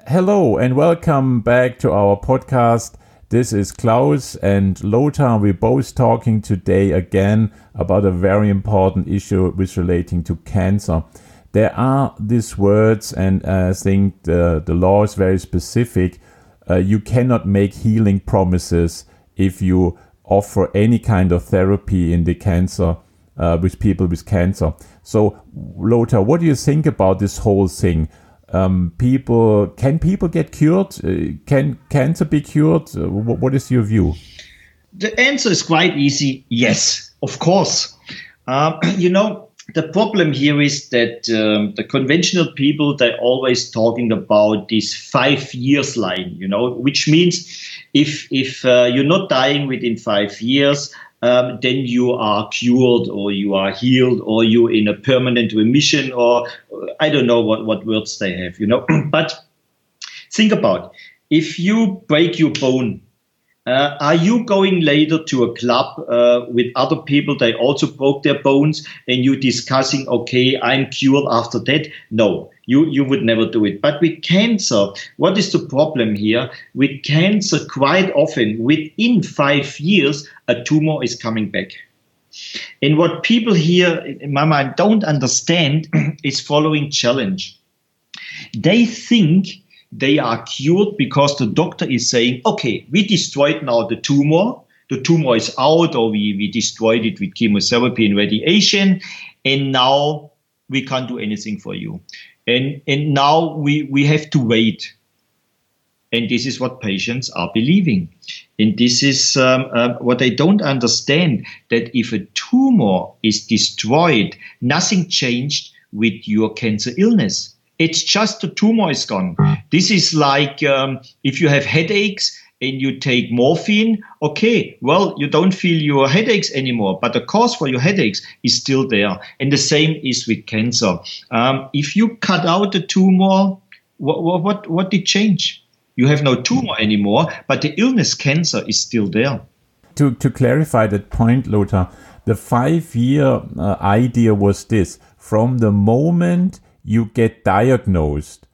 Hello and welcome back to our podcast. This is Klaus and Lothar. We're both talking today again about a very important issue with relating to cancer. There are these words, and I think the law is very specific. You cannot make healing promises if you offer any kind of therapy in the cancer with people with cancer. So, Lothar, what do you think about this whole thing? Can people get cured? Can cancer be cured? What is your view? The answer is quite easy. Yes, of course. The problem here is that the conventional people, they're always talking about this 5 years line, which means if you're not dying within 5 years, then you are cured or you are healed or you're in a permanent remission, or I don't know what words they have, But think about, if you break your bone, are you going later to a club with other people? They also broke their bones, and you discussing, okay, I'm cured after that? No, you would never do it. But with cancer, what is the problem here? With cancer, quite often, within 5 years, a tumor is coming back. And what people here, in my mind, don't understand is following challenge. They think they are cured because the doctor is saying, okay, we destroyed now the tumor is out, or we destroyed it with chemotherapy and radiation, and now we can't do anything for you. And now we have to wait. And this is what patients are believing. And this is what they don't understand, that if a tumor is destroyed, nothing changed with your cancer illness. It's just the tumor is gone. This is like if you have headaches and you take morphine, okay, well, you don't feel your headaches anymore, but the cause for your headaches is still there. And the same is with cancer. If you cut out the tumor, what did change? You have no tumor anymore, but the illness cancer is still there. To clarify that point, Lothar, the 5-year idea was this: from the moment you get diagnosed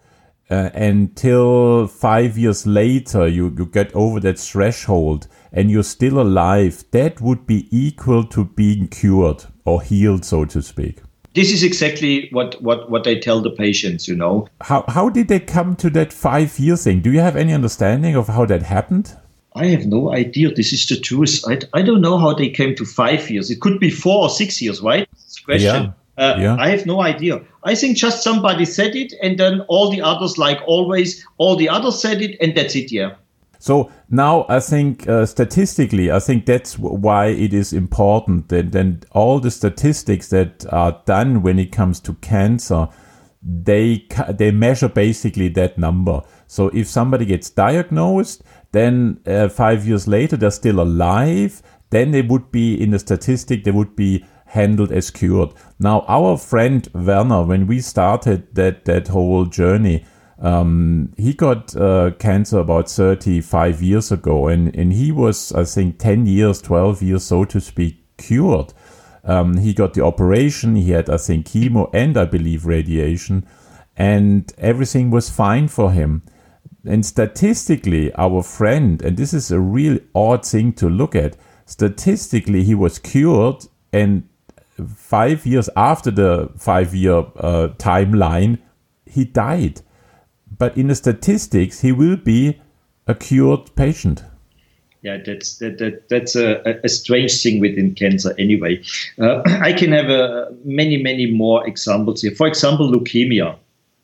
until 5 years later, you get over that threshold and you're still alive, that would be equal to being cured or healed, so to speak. This is exactly what I tell the patients, How did they come to that 5-year thing? Do you have any understanding of how that happened? I have no idea. This is the truth. I don't know how they came to 5 years. It could be 4 or 6 years, right? That's the question. Yeah. I have no idea. I think just somebody said it, and then all the others, like always, all the others said it, and that's it, yeah. So now I think statistically, I think that's why it is important that then all the statistics that are done when it comes to cancer, they measure basically that number. So if somebody gets diagnosed, then 5 years later they're still alive, then they would be in the statistic, they would be handled as cured. Now, our friend Werner, when we started that whole journey, he got cancer about 35 years ago, and he was, I think, 10 years, 12 years, so to speak, cured. He got the operation, he had, I think, chemo and, I believe, radiation, and everything was fine for him. And statistically, our friend, and this is a real odd thing to look at, statistically, he was cured, and 5 years after the 5-year timeline, he died. But in the statistics, he will be a cured patient. Yeah, that's a strange thing within cancer anyway. I can have many more examples here. For example, leukemia.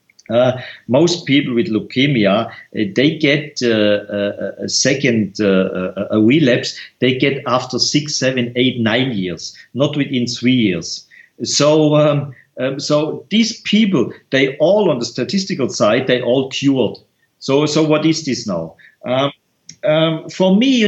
Most people with leukemia, they get a second a relapse. They get after 6, 7, 8, 9 years, not within 3 years. So these people, they all, on the statistical side, they all cured. So what is this now? For me,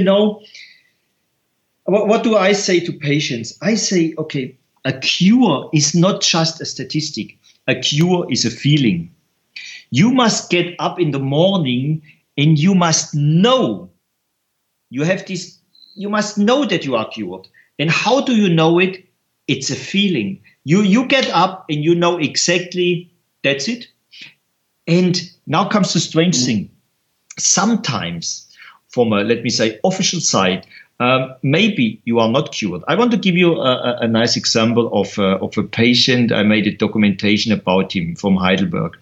what do I say to patients? I say, okay, a cure is not just a statistic. A cure is a feeling. You must get up in the morning and you must know you must know that you are cured. And how do you know it? It's a feeling. You get up and you know exactly that's it. And now comes the strange thing. Sometimes from a, let me say, official side, maybe you are not cured. I want to give you a nice example of a patient. I made a documentation about him from Heidelberg.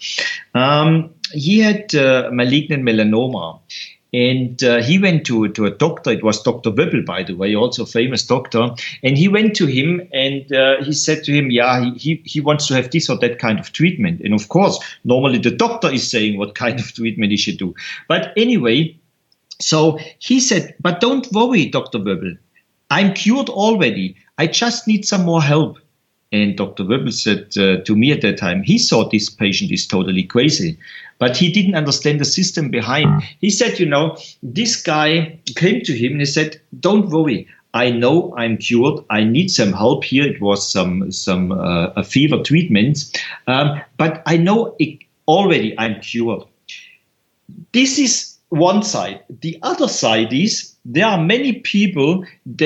He had malignant melanoma. And he went to a doctor. It was Dr. Wöbbel, by the way, also a famous doctor. And he went to him and he said to him, he wants to have this or that kind of treatment. And of course, normally the doctor is saying what kind of treatment he should do. But anyway, so he said, but don't worry, Dr. Wöbbel. I'm cured already. I just need some more help. And Dr. Wöbbel said to me at that time, he thought this patient is totally crazy, but he didn't understand the system behind. He said, this guy came to him and he said, don't worry. I know I'm cured. I need some help here. It was some fever treatments, but I know already I'm cured. This is one side. The other side is there are many people,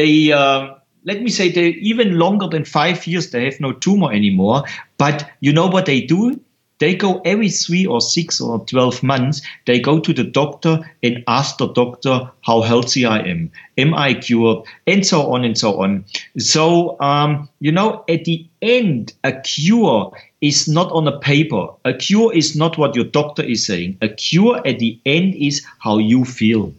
let me say they're even longer than 5 years, they have no tumor anymore. But you know what they do? They go every 3 or 6 or 12 months, they go to the doctor and ask the doctor how healthy I am I cured, and so on and so on. So, at the end, a cure is not on a paper. A cure is not what your doctor is saying. A cure at the end is how you feel.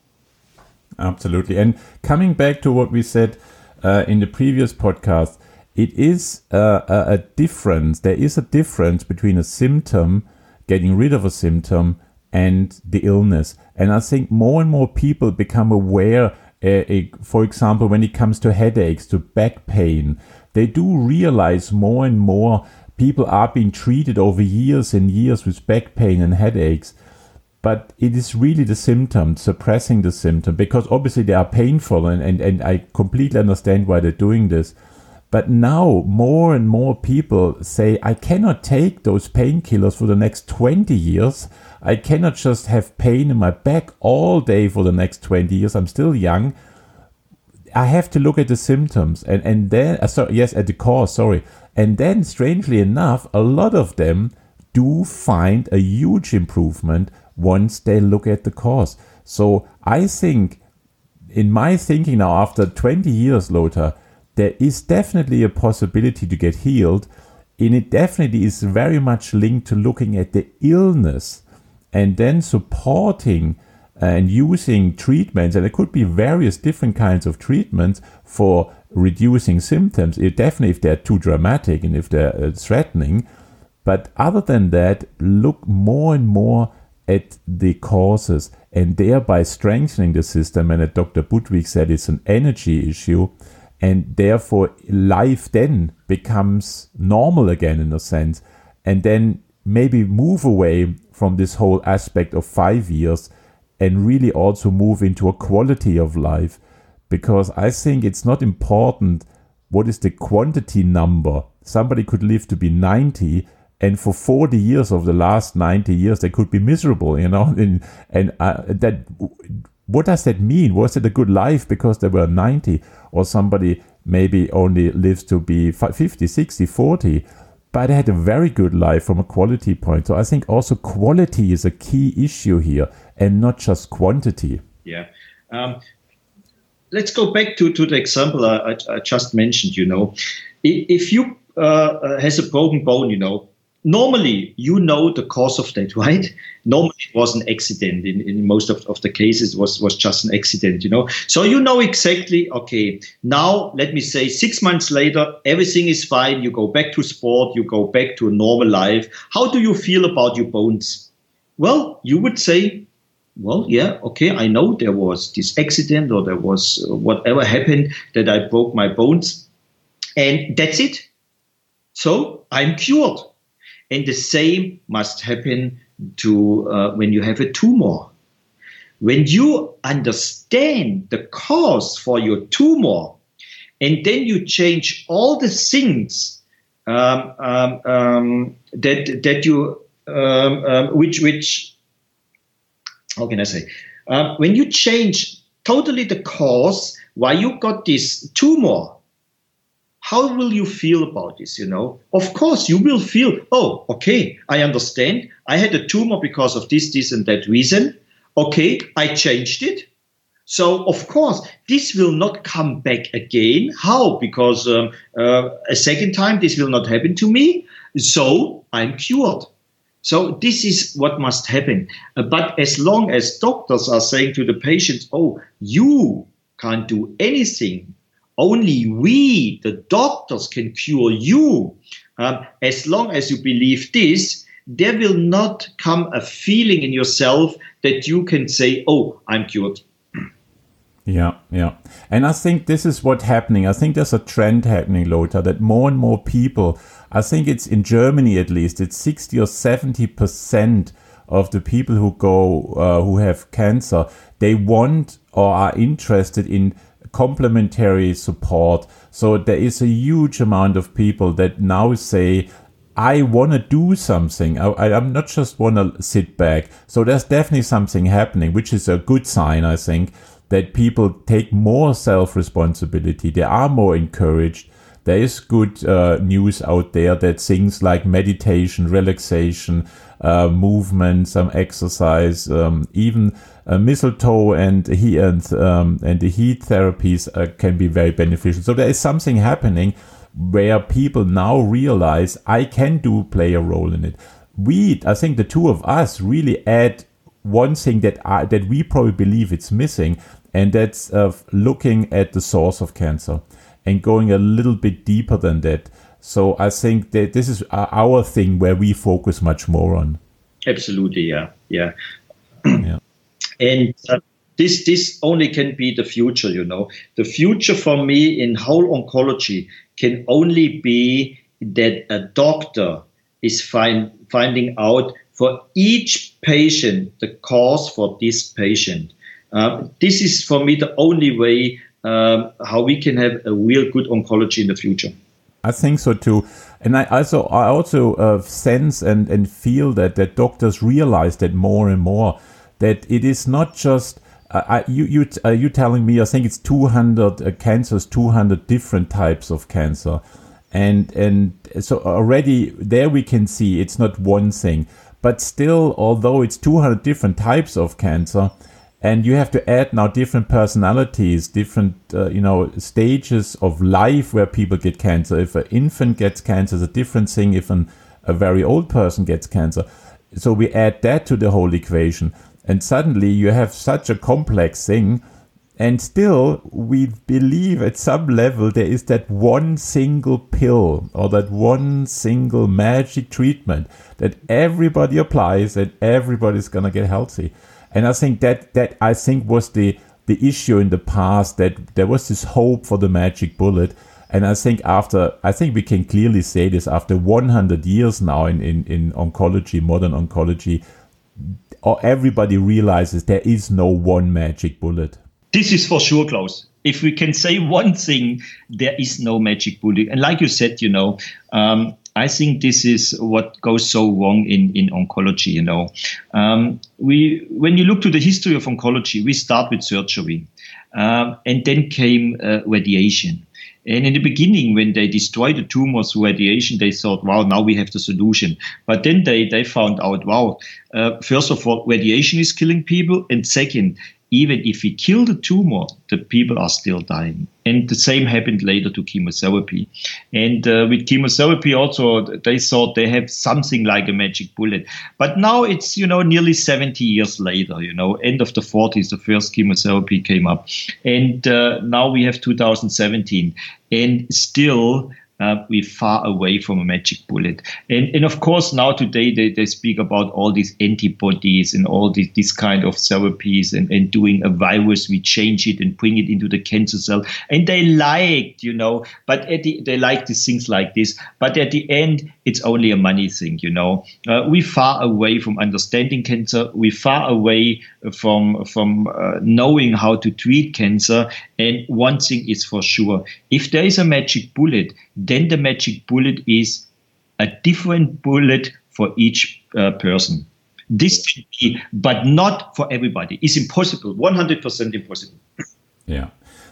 Absolutely. And coming back to what we said in the previous podcast, it is a difference. There is a difference between a symptom, getting rid of a symptom, and the illness. And I think more and more people become aware, for example, when it comes to headaches, to back pain, they do realize more and more people are being treated over years and years with back pain and headaches. But it is really the symptom, suppressing the symptom, because obviously they are painful and I completely understand why they're doing this. But now more and more people say, I cannot take those painkillers for the next 20 years. I cannot just have pain in my back all day for the next 20 years. I'm still young. I have to look at the symptoms and then, at the cause, And then, strangely enough, a lot of them do find a huge improvement once they look at the cause. So I think, in my thinking now, after 20 years, Lothar, there is definitely a possibility to get healed, and it definitely is very much linked to looking at the illness and then supporting and using treatments. And it could be various different kinds of treatments for reducing symptoms, definitely if they're too dramatic and if they're threatening. But other than that, look more and more at the causes and thereby strengthening the system. And as Dr. Budwig said, it's an energy issue. And therefore, life then becomes normal again, in a sense. And then maybe move away from this whole aspect of 5 years and really also move into a quality of life. Because I think it's not important what is the quantity number. Somebody could live to be 90, and for 40 years of the last 90 years, they could be miserable, that. What does that mean? Was it a good life because they were 90? Or somebody maybe only lives to be 50, 60, 40, but they had a very good life from a quality point. So I think also quality is a key issue here and not just quantity. Yeah. Let's go back to the example I just mentioned, If you has a broken bone, normally, the cause of that, right? Normally, it was an accident. In most of the cases, was just an accident, So exactly, okay, now, let me say, 6 months later, everything is fine. You go back to sport. You go back to a normal life. How do you feel about your bones? Well, you would say, well, yeah, okay, I know there was this accident or there was whatever happened that I broke my bones. And that's it. So I'm cured. And the same must happen to when you have a tumor. When you understand the cause for your tumor, and then you change all the things that you which how can I say? When you change totally the cause why you got this tumor, how will you feel about this? Of course, you will feel, oh, okay, I understand. I had a tumor because of this, and that reason. Okay, I changed it. So, of course, this will not come back again. How? Because a second time, this will not happen to me. So, I'm cured. So, this is what must happen. But as long as doctors are saying to the patients, oh, you can't do anything. Only we, the doctors, can cure you. As long as you believe this, there will not come a feeling in yourself that you can say, oh, I'm cured. Yeah. And I think this is what's happening. I think there's a trend happening, Lothar, that more and more people, I think it's in Germany at least, it's 60 or 70% of the people who have cancer, they want or are interested in complementary support. So there is a huge amount of people that now say, I want to do something. I'm not just want to sit back. So there's definitely something happening, which is a good sign, I think, that people take more self-responsibility. They are more encouraged. There is good news out there that things like meditation, relaxation, movement, some exercise, even mistletoe and the heat therapies can be very beneficial. So there is something happening where people now realize I can play a role in it. I think the two of us really add one thing that we probably believe it's missing, and that's looking at the source of cancer and going a little bit deeper than that. So I think that this is our thing where we focus much more on. Absolutely, yeah. And this only can be the future, The future for me in whole oncology can only be that a doctor is finding out for each patient the cause for this patient. This is for me the only way how we can have a real good oncology in the future. I think so too, and I also sense and feel that doctors realize that more and more, that it is not just you telling me I think it's 200 cancers, 200 different types of cancer, and so already there we can see it's not one thing, but still, although it's 200 different types of cancer. And you have to add now different personalities, different, stages of life where people get cancer. If an infant gets cancer, it's a different thing if a very old person gets cancer. So we add that to the whole equation. And suddenly you have such a complex thing. And still, we believe at some level there is that one single pill or that one single magic treatment that everybody applies and everybody's going to get healthy. And I think that I think was the issue in the past, that there was this hope for the magic bullet. And I think we can clearly say this after 100 years now in oncology, modern oncology, everybody realizes there is no one magic bullet. This is for sure, Klaus. If we can say one thing, there is no magic bullet. And like you said, I think this is what goes so wrong in oncology. When you look to the history of oncology, we start with surgery, and then came radiation. And in the beginning, when they destroyed the tumors through radiation, they thought, wow, now we have the solution. But then they found out, wow, first of all, radiation is killing people. And second, even if we kill the tumor, the people are still dying. And the same happened later to chemotherapy. And with chemotherapy also, they thought they have something like a magic bullet. But now it's, nearly 70 years later, end of the 40s, the first chemotherapy came up. And now we have 2017. And still, we're far away from a magic bullet. And of course, now today they speak about all these antibodies and all this kind of therapies and doing a virus, we change it and bring it into the cancer cell. And they liked, but they like these things like this. But at the end, it's only a money thing, We're far away from understanding cancer. We're far away from knowing how to treat cancer. And one thing is for sure, if there is a magic bullet, then the magic bullet is a different bullet for each person. This can be, but not for everybody. It's impossible, 100% impossible. Yeah.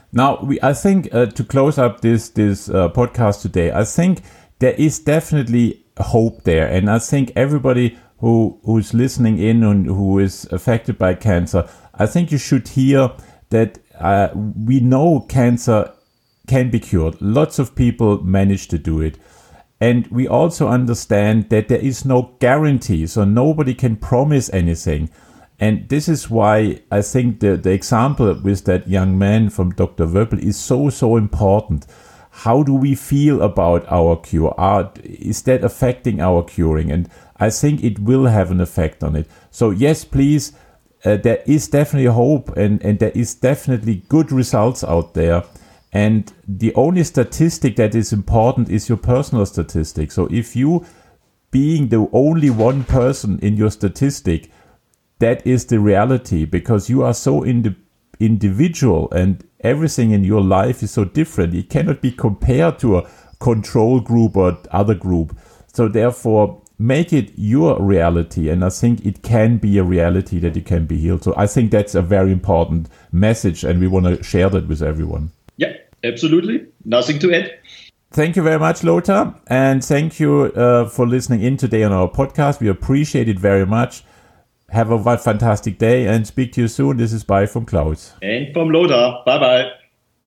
Now, I think to close up this podcast today, I think there is definitely hope there. And I think everybody who's listening in and who is affected by cancer, I think you should hear that we know cancer can be cured. Lots of people manage to do it. And we also understand that there is no guarantee, so nobody can promise anything. And this is why I think the example with that young man from Dr. Wöppel is so important. How do we feel about our cure? Is that affecting our curing? And I think it will have an effect on it. So yes, please, there is definitely hope and there is definitely good results out there. And the only statistic that is important is your personal statistic. So if you being the only one person in your statistic, that is the reality, because you are so individual and everything in your life is so different. It cannot be compared to a control group or other group. So therefore, make it your reality. And I think it can be a reality that you can be healed. So I think that's a very important message, and we want to share that with everyone. Yeah, absolutely. Nothing to add. Thank you very much, Lothar. And thank you for listening in today on our podcast. We appreciate it very much. Have a fantastic day and speak to you soon. This is bye from Klaus. And from Lothar. Bye-bye.